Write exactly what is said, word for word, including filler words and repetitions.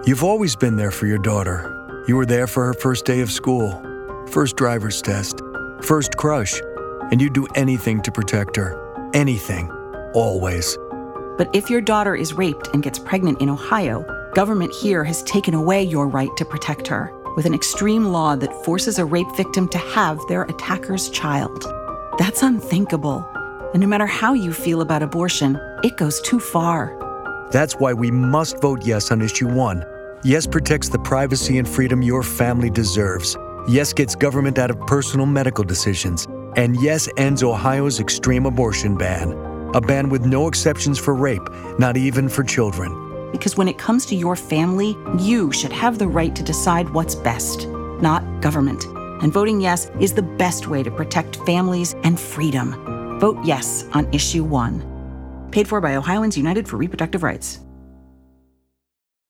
You've always been there for your daughter. You were there for her first day of school, first driver's test, first crush, and you'd do anything to protect her. Anything. Always. But if your daughter is raped and gets pregnant in Ohio, government here has taken away your right to protect her with an extreme law that forces a rape victim to have their attacker's child. That's unthinkable. And no matter how you feel about abortion, it goes too far. That's why we must vote yes on issue one. Yes protects the privacy and freedom your family deserves. Yes gets government out of personal medical decisions. And yes ends Ohio's extreme abortion ban. A ban with no exceptions for rape, not even for children. Because when it comes to your family, you should have the right to decide what's best, not government. And voting yes is the best way to protect families and freedom. Vote yes on issue one. Paid for by Ohioans United for Reproductive Rights.